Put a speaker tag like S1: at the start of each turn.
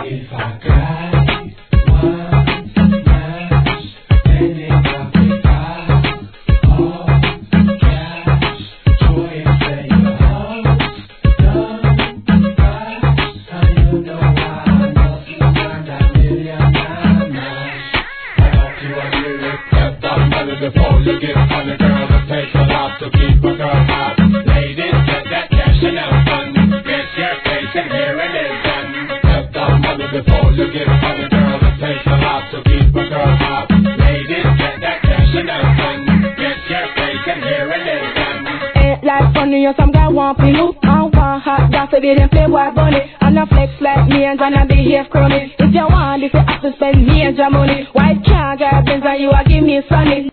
S1: If I got one match, then it got me high. All cash, joy and say your house done right. How you know I love you? I got million nanas. I got you a lyric, kept on money before you get money, girl. It takes a lot to keep a girl hot. Ladies, get that cash and have fun. Get your face and here it is done. Kept on money before you get money, girl. It takes a lot to keep a girl hot. Ladies, get that cash and have fun. Get your face and here it is done.
S2: Ain't like funny, or some guy want me look. I want hot, that's a bit of Playboy bunny. And a flex like me and gonna behave crony. If you want, if you have to spend major money, why can't I Benz and you a give me sunny?